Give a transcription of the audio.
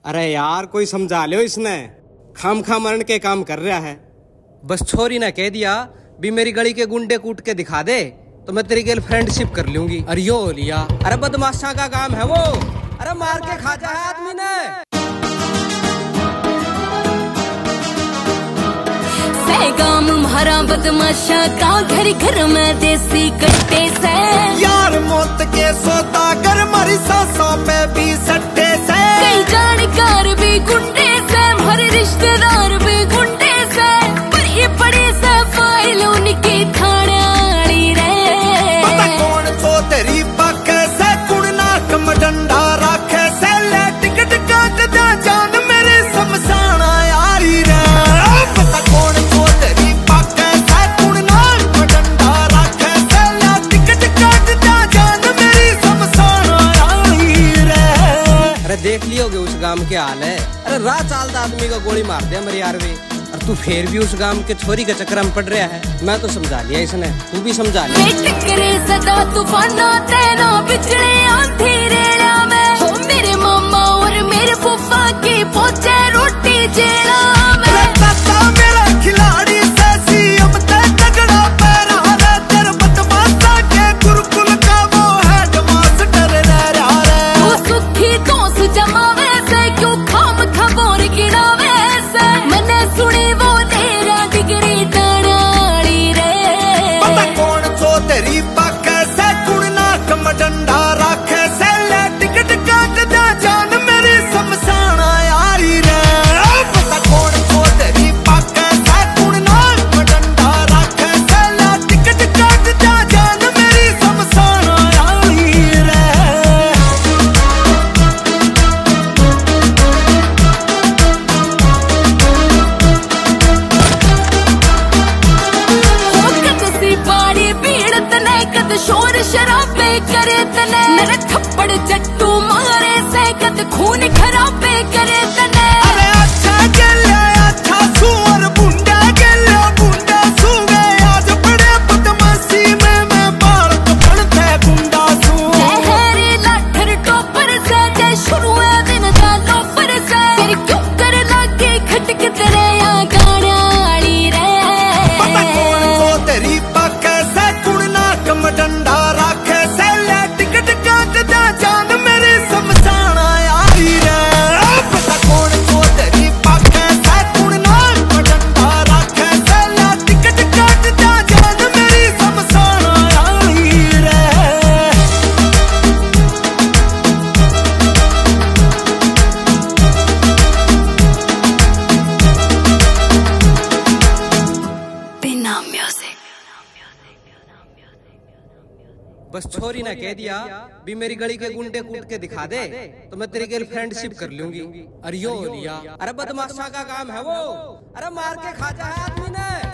अरे यार कोई समझा लो इसने, खाम खा मरण के काम कर रहा है। बस छोरी ने कह दिया भी मेरी गली के गुंडे कूट के दिखा दे तो मैं तेरी गर्लफ्रेंडशिप कर लूंगी। अरे यो लिया, अरे बदमाशा का काम है वो, अरे मार के खा जा है आदमी ने। गाम म्हारा बदमाशा का घर घर में देसी कट्टे से यार मौत के सौदागर मारी सांसों पे भी सट्टे से, कई जानकार भी गुंडे से, हमारे रिश्तेदार भी गुंडे से, पर ये बड़े से फाइल उनकी थानाली रे। पता कौन तो तेरी पाके से कुड़ना कम डंडा राखे से, ले टिकट काट दे जान मेरे समसाना यारी रे। पता कौन तो तेरी पाके से कुड़ना कम डंडा राखे से, ले टिकट काट दे जान मेरी समसाना यारी रे। अरे देख लियोगे उस गांव के हाल है, अरे राह चालता आदमी को गोली मार दिया मेरे यार वे, और तू फिर भी उस गांव के छोरी के चक्कर में पड़ रहा है। मैं तो समझा लिया इसने, तू भी समझा लिया। टकरे सदा तूफाना तेरा बिछड़े अंधेरेड़ा में, हो मेरे मामा और मेरे फूफा की पहुंचे रोटी जेड़ा में। मेरा खिलाड़ी से अब तक तगड़ा पैरा है, तेरे बदमाशा के गुरुकुल का वो हेड मास्टर रह रहा है। वो सुखी दोस्त जमावे से क्यों खाम खबोर गिरावे से, मैंने सुनी वो तेरा डिग्री डाली रे। पता कौन तो तेरी पाके से कुड़ना कम डंडा राखे से, ले टिकट काट दे जान मेरी समसाना यारी रे। पता कौन तो तेरी पाके से कुड़ना कम डंडा राखे से, ले टिकट काट दे जान मेरी समसाना यारी रे। बाड़ी भीड़ तने कद शोर शराबे करे तने, मेरे थप्पड़ जट्टू मारे से कद खून खराबे करे तने। अरे अच्छा गेले अच्छा सुअर बुंडा गेले बुंडा सुगे, आज बड़े बदमाशी में मैं बाल तो पड़ते गुंडा सू। लहरे लाठर टोपर से जय शुरू है दिन का लोपर से, तेरी क्यों कर लागे खटक तेरे या गाड़ी रे। पता कौन तो तेरी पाके से कुड़ना कम डंडा राखे से, ले टिकट काट दे जान मेरी समसाना यारी रे। पता कौन तो तेरी पाके से कुड़ना कम डंडा राखे से, ले टिकट काट दे जान मेरी समसाना यारी रे। बिना म्यूजिक। बस छोरी ने कह दिया भी मेरी गली के गुंडे कूट के दिखा दे तो मैं तेरी गर्लफ्रेंडशिप कर लूंगी। अरे यो लिया, अरे बदमाशा का काम है वो, अरे मार के खा जा है आदमी ने।